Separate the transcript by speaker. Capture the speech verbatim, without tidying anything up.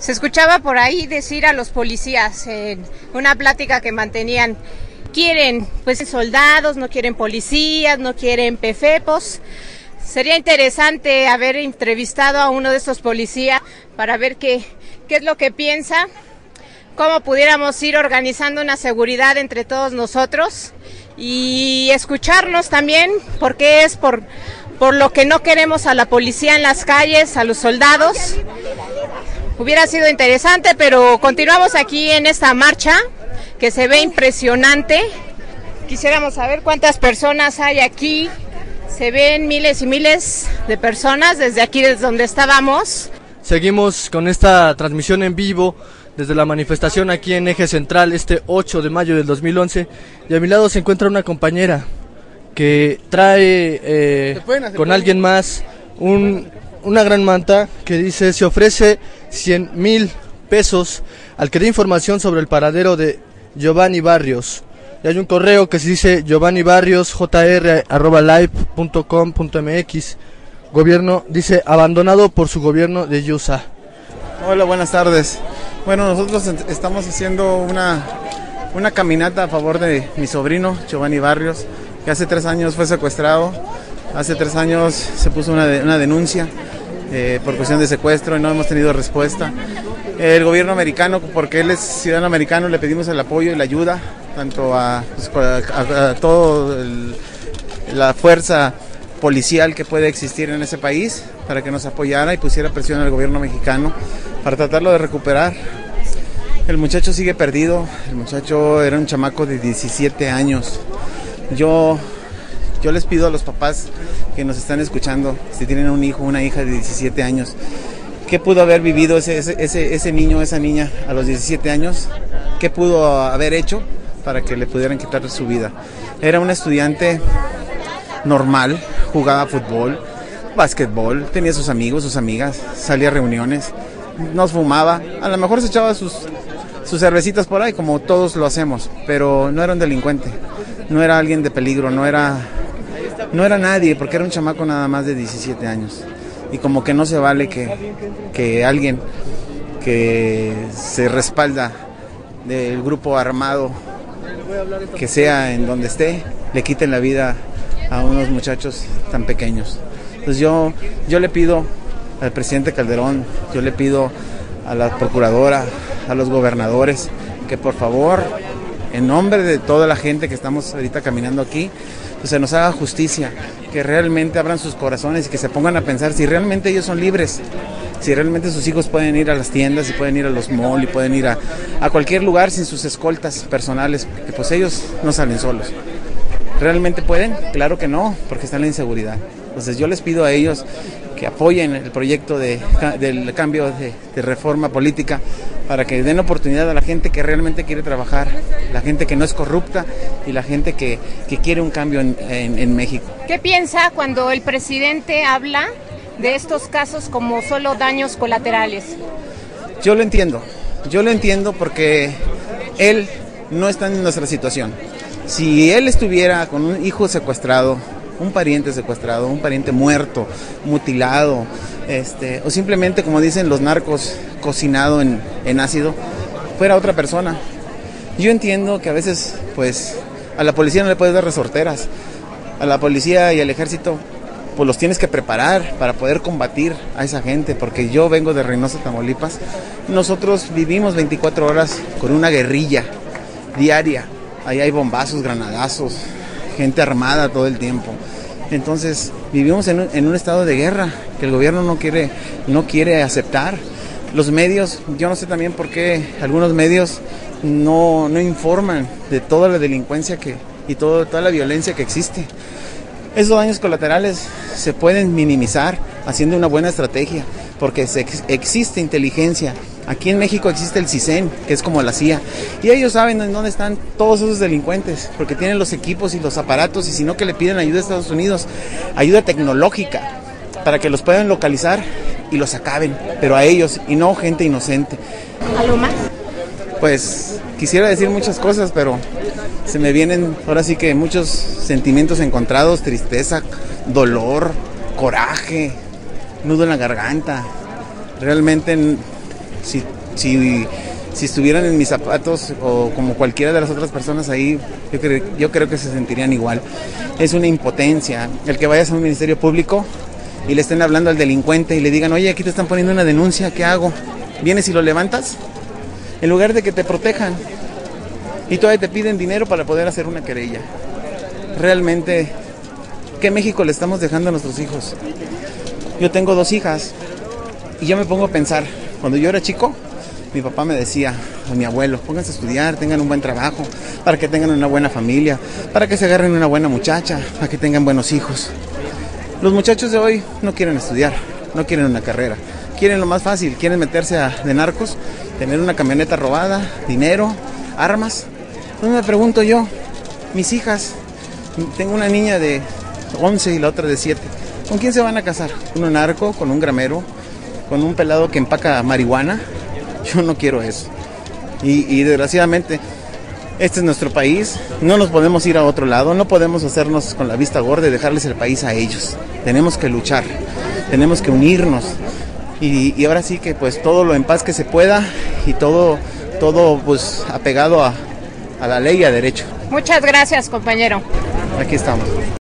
Speaker 1: Se escuchaba por ahí decir a los policías en una plática que mantenían, quieren pues soldados, no quieren policías, no quieren pefepos. Sería interesante haber entrevistado a uno de estos policías para ver qué, qué es lo que piensa, cómo pudiéramos ir organizando una seguridad entre todos nosotros y escucharnos también, porque es por, por lo que no queremos a la policía en las calles, a los soldados. Hubiera sido interesante, pero continuamos aquí en esta marcha que se ve impresionante. Quisiéramos saber cuántas personas hay aquí. Se ven miles y miles de personas desde aquí, desde donde estábamos.
Speaker 2: Seguimos con esta transmisión en vivo desde la manifestación aquí en Eje Central este ocho de mayo del dos mil once. Y a mi lado se encuentra una compañera que trae eh, con alguien más un, una gran manta que dice: se ofrece cien mil pesos al que dé información sobre el paradero de Giovanni Barrios. Y hay un correo que se dice Giovanni Barrios jr arroba live punto com punto mx. Gobierno, dice, abandonado por su gobierno de Yusa.
Speaker 3: Hola, buenas tardes. Bueno, nosotros estamos haciendo una, una caminata a favor de mi sobrino Giovanni Barrios, que hace tres años fue secuestrado. Hace tres años se puso una, de, una denuncia eh, por cuestión de secuestro y no hemos tenido respuesta. El gobierno americano, porque él es ciudadano americano, le pedimos el apoyo y la ayuda, tanto a, a, a toda la fuerza policial que puede existir en ese país, para que nos apoyara y pusiera presión al gobierno mexicano para tratarlo de recuperar. El muchacho sigue perdido, el muchacho era un chamaco de diecisiete años. Yo, yo les pido a los papás que nos están escuchando, si tienen un hijo o una hija de diecisiete años, ¿qué pudo haber vivido ese, ese, ese, ese niño o esa niña a los diecisiete años? ¿Qué pudo haber hecho para que le pudieran quitar su vida? Era un estudiante normal, jugaba fútbol, básquetbol, tenía sus amigos, sus amigas, salía a reuniones, no fumaba, a lo mejor se echaba sus, sus cervecitas por ahí, como todos lo hacemos, pero no era un delincuente, no era alguien de peligro, no era, no era nadie, porque era un chamaco nada más de diecisiete años. Y como que no se vale que, que alguien que se respalda del grupo armado, que sea en donde esté, le quiten la vida a unos muchachos tan pequeños. Entonces yo, yo le pido al presidente Calderón, yo le pido a la procuradora, a los gobernadores, que por favor, en nombre de toda la gente que estamos ahorita caminando aquí, pues se nos haga justicia, que realmente abran sus corazones y que se pongan a pensar si realmente ellos son libres, si realmente sus hijos pueden ir a las tiendas y pueden ir a los malls y pueden ir a, a cualquier lugar sin sus escoltas personales, porque pues ellos no salen solos. ¿Realmente pueden? Claro que no, porque está en la inseguridad. Entonces yo les pido a ellos que apoyen el proyecto de, del cambio de, de reforma política, para que den oportunidad a la gente que realmente quiere trabajar, la gente que no es corrupta y la gente que, que quiere un cambio en, en, en México.
Speaker 1: ¿Qué piensa cuando el presidente habla de estos casos como solo daños colaterales?
Speaker 3: Yo lo entiendo, yo lo entiendo porque él no está en nuestra situación. Si él estuviera con un hijo secuestrado, un pariente secuestrado, un pariente muerto, mutilado, este, o simplemente, como dicen los narcos, cocinado en, en ácido, fuera otra persona. Yo entiendo que a veces, pues, a la policía no le puedes dar resorteras, a la policía y al ejército, pues los tienes que preparar para poder combatir a esa gente, porque yo vengo de Reynosa, Tamaulipas, nosotros vivimos veinticuatro horas con una guerrilla diaria, ahí hay bombazos, granadazos, gente armada todo el tiempo. Entonces vivimos en un, en un estado de guerra que el gobierno no quiere, no quiere aceptar. Los medios, yo no sé también por qué algunos medios no, no informan de toda la delincuencia que, y todo, toda la violencia que existe. Esos daños colaterales se pueden minimizar haciendo una buena estrategia, porque se, existe inteligencia. Aquí en México existe el CISEN, que es como la C I A, y ellos saben en dónde están todos esos delincuentes, porque tienen los equipos y los aparatos, y si no, que le piden ayuda a Estados Unidos, ayuda tecnológica, para que los puedan localizar y los acaben, pero a ellos, y no gente inocente.
Speaker 1: ¿Algo más?
Speaker 3: Pues quisiera decir muchas cosas, pero se me vienen ahora sí que muchos sentimientos encontrados: tristeza, dolor, coraje, nudo en la garganta. Realmente Si, si, si estuvieran en mis zapatos o como cualquiera de las otras personas ahí, yo, cre, yo creo que se sentirían igual. Es una impotencia el que vayas a un ministerio público y le estén hablando al delincuente y le digan, oye, aquí te están poniendo una denuncia, ¿qué hago? ¿Vienes y lo levantas? En lugar de que te protejan. Y todavía te piden dinero para poder hacer una querella. Realmente, ¿qué México le estamos dejando a nuestros hijos? Yo tengo dos hijas y yo me pongo a pensar, cuando yo era chico, mi papá me decía, a mi abuelo, pónganse a estudiar, tengan un buen trabajo, para que tengan una buena familia, para que se agarren una buena muchacha, para que tengan buenos hijos. Los muchachos de hoy no quieren estudiar, no quieren una carrera, quieren lo más fácil, quieren meterse a, de narcos, tener una camioneta robada, dinero, armas. Entonces me pregunto yo, mis hijas, tengo una niña de once y la otra de siete, ¿con quién se van a casar? ¿Con un narco, con un gramero, con un pelado que empaca marihuana? Yo no quiero eso. Y, y desgraciadamente, este es nuestro país, no nos podemos ir a otro lado, no podemos hacernos con la vista gorda y dejarles el país a ellos. Tenemos que luchar, tenemos que unirnos y, y ahora sí que pues todo lo en paz que se pueda y todo, todo pues apegado a, a la ley y a derecho.
Speaker 1: Muchas gracias, compañero.
Speaker 3: Aquí estamos.